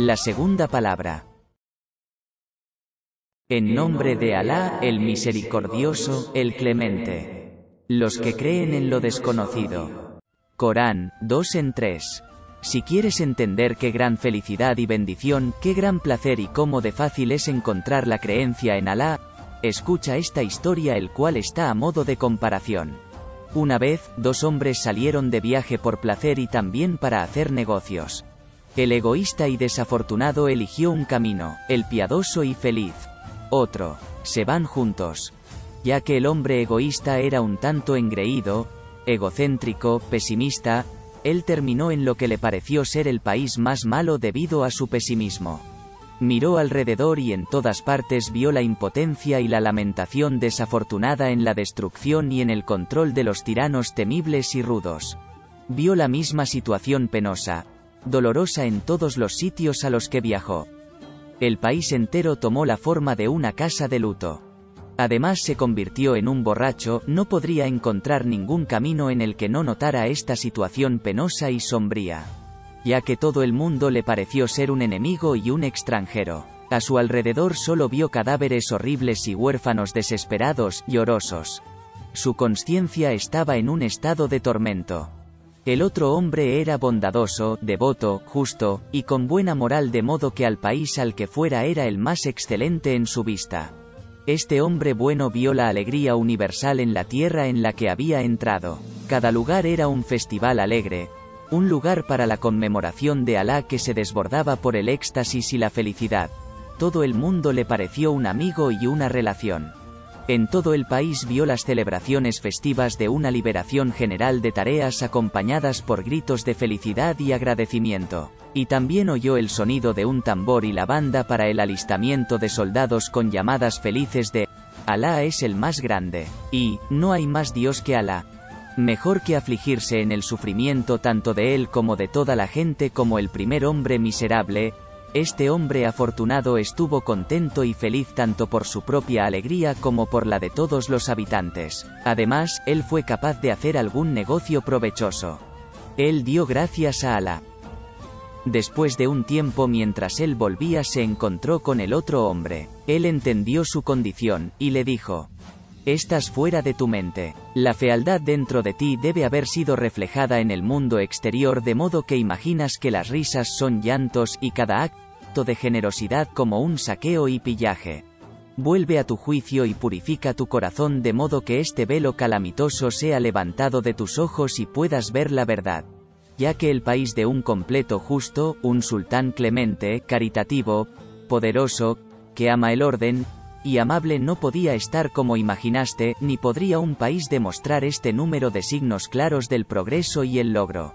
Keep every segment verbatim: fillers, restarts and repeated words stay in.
La segunda palabra. En nombre de Alá, el misericordioso, el clemente. Los que creen en lo desconocido. Corán, dos en tres. Si quieres entender qué gran felicidad y bendición, qué gran placer y cómo de fácil es encontrar la creencia en Alá, escucha esta historia, el cual está a modo de comparación. Una vez, dos hombres salieron de viaje por placer y también para hacer negocios. El egoísta y desafortunado eligió un camino, el piadoso y feliz. Otro. Se van juntos. Ya que el hombre egoísta era un tanto engreído, egocéntrico, pesimista, él terminó en lo que le pareció ser el país más malo debido a su pesimismo. Miró alrededor y en todas partes vio la impotencia y la lamentación desafortunada en la destrucción y en el control de los tiranos temibles y rudos. Vio la misma situación penosa, dolorosa en todos los sitios a los que viajó. El país entero tomó la forma de una casa de luto. Además se convirtió en un borracho, no podría encontrar ningún camino en el que no notara esta situación penosa y sombría. Ya que todo el mundo le pareció ser un enemigo y un extranjero. A su alrededor solo vio cadáveres horribles y huérfanos desesperados, llorosos. Su conciencia estaba en un estado de tormento. El otro hombre era bondadoso, devoto, justo, y con buena moral, de modo que al país al que fuera era el más excelente en su vista. Este hombre bueno vio la alegría universal en la tierra en la que había entrado. Cada lugar era un festival alegre, un lugar para la conmemoración de Alá que se desbordaba por el éxtasis y la felicidad. Todo el mundo le pareció un amigo y una relación. En todo el país vio las celebraciones festivas de una liberación general de tareas acompañadas por gritos de felicidad y agradecimiento. Y también oyó el sonido de un tambor y la banda para el alistamiento de soldados con llamadas felices de «Alá es el más grande» y «No hay más Dios que Alá». Mejor que afligirse en el sufrimiento tanto de él como de toda la gente como el primer hombre miserable, este hombre afortunado estuvo contento y feliz tanto por su propia alegría como por la de todos los habitantes. Además, él fue capaz de hacer algún negocio provechoso. Él dio gracias a Alá. Después de un tiempo, mientras él volvía, se encontró con el otro hombre. Él entendió su condición, y le dijo: «Estás fuera de tu mente. La fealdad dentro de ti debe haber sido reflejada en el mundo exterior, de modo que imaginas que las risas son llantos y cada acto de generosidad como un saqueo y pillaje. Vuelve a tu juicio y purifica tu corazón de modo que este velo calamitoso sea levantado de tus ojos y puedas ver la verdad. Ya que el país de un completo justo, un sultán clemente, caritativo, poderoso, que ama el orden y amable no podía estar como imaginaste, ni podría un país demostrar este número de signos claros del progreso y el logro».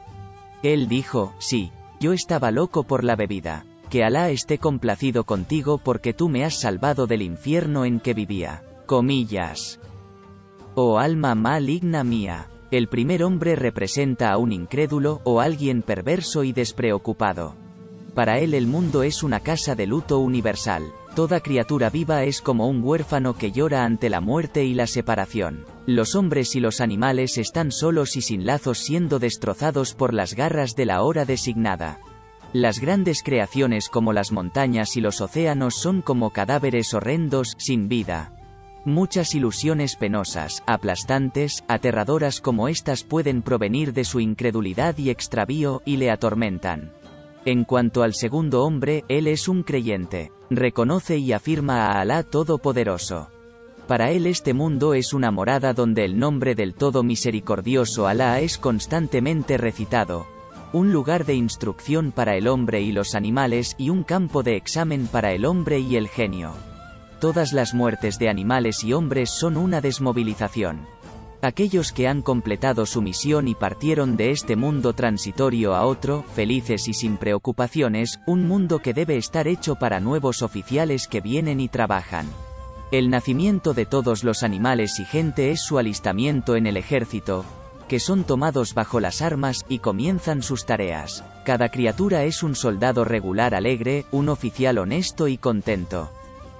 Él dijo: «Sí, yo estaba loco por la bebida. Que Alá esté complacido contigo porque tú me has salvado del infierno en que vivía». Comillas. «Oh alma maligna mía». El primer hombre representa a un incrédulo o alguien perverso y despreocupado. Para él el mundo es una casa de luto universal. Toda criatura viva es como un huérfano que llora ante la muerte y la separación. Los hombres y los animales están solos y sin lazos, siendo destrozados por las garras de la hora designada. Las grandes creaciones como las montañas y los océanos son como cadáveres horrendos, sin vida. Muchas ilusiones penosas, aplastantes, aterradoras como estas pueden provenir de su incredulidad y extravío, y le atormentan. En cuanto al segundo hombre, él es un creyente. Reconoce y afirma a Alá Todopoderoso. Para él este mundo es una morada donde el nombre del Todo Misericordioso Alá es constantemente recitado, un lugar de instrucción para el hombre y los animales y un campo de examen para el hombre y el genio. Todas las muertes de animales y hombres son una desmovilización. Aquellos que han completado su misión y partieron de este mundo transitorio a otro, felices y sin preocupaciones, un mundo que debe estar hecho para nuevos oficiales que vienen y trabajan. El nacimiento de todos los animales y gente es su alistamiento en el ejército, que son tomados bajo las armas y comienzan sus tareas. Cada criatura es un soldado regular alegre, un oficial honesto y contento.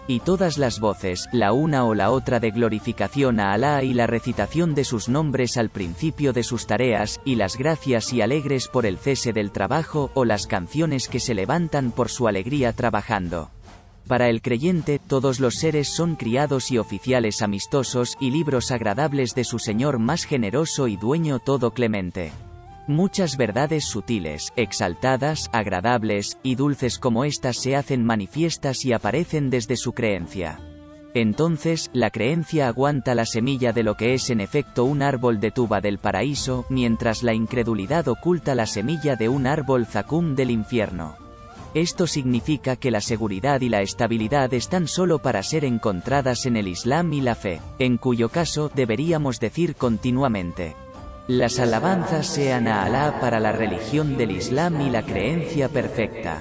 Y todas las voces, la una o la otra de glorificación a Alá y la recitación de sus nombres al principio de sus tareas, y las gracias y alegres por el cese del trabajo, o las canciones que se levantan por su alegría trabajando. Para el creyente, todos los seres son criados y oficiales amistosos, y libros agradables de su Señor más generoso y dueño todo clemente. Muchas verdades sutiles, exaltadas, agradables, y dulces como éstas se hacen manifiestas y aparecen desde su creencia. Entonces, la creencia aguanta la semilla de lo que es en efecto un árbol de tuba del paraíso, mientras la incredulidad oculta la semilla de un árbol zacum del infierno. Esto significa que la seguridad y la estabilidad están solo para ser encontradas en el Islam y la fe, en cuyo caso deberíamos decir continuamente: las alabanzas sean a Alá para la religión del Islam y la creencia perfecta.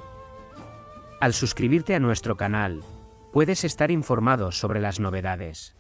Al suscribirte a nuestro canal, puedes estar informado sobre las novedades.